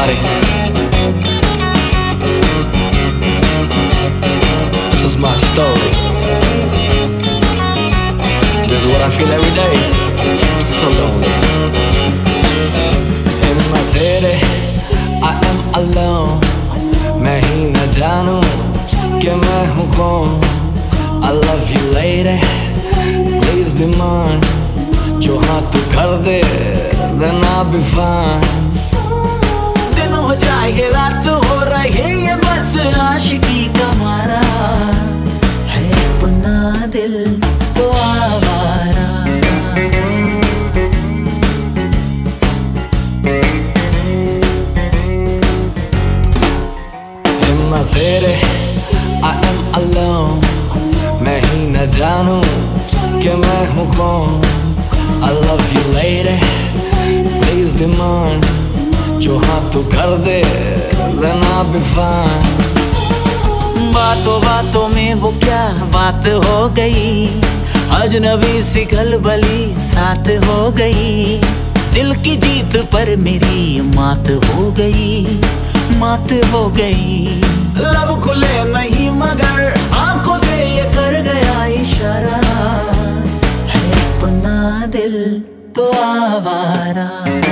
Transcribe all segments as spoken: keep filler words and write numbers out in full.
everybody. This is my story. This is what I feel every day. So lonely. In my city, I am alone. मैं ही न जानूं कि मैं हूँ कौन. I love you lady, please be mine. जो हाँ तू कर दे, then I'll be fine. दिन हो जाए रात हो रहे ये बस आशिकी का मारा है अपना दिल तो आवारा. In my city, I am alone. मैं ही न जानूं कि मैं हूँ कौन. I love you lady, please be mine. जो हाँ तू कर दे, then I'll be fine. बातों बातों में वो क्या बात हो गई, अजनबी सी खलबली साथ हो गई. दिल की जीत पर मेरी मात हो गई, मात हो गई. लब खुले नहीं मगर आंखों से ये कर गया इशारा है अपना दिल तो आवारा.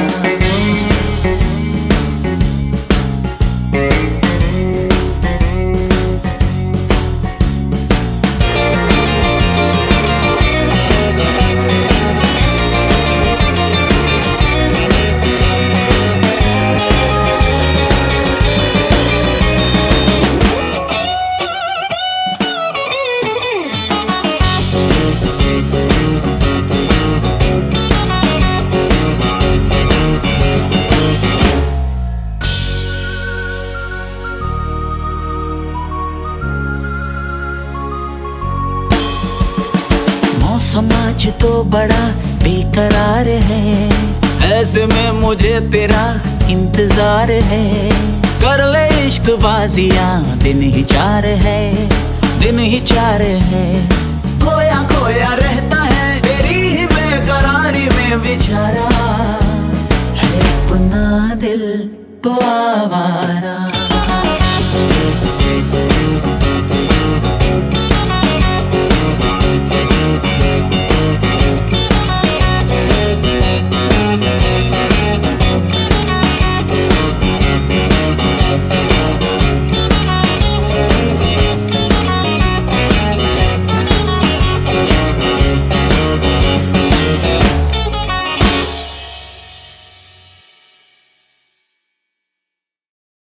समाज तो बड़ा बेकरार है, ऐसे में मुझे तेरा इंतजार है. कर ले इश्क बाजियां, दिन ही चार है, दिन ही चार है. खोया खोया रहता है तेरी ही बेकरारी में बेचारा है अपना दिल तो आवारा.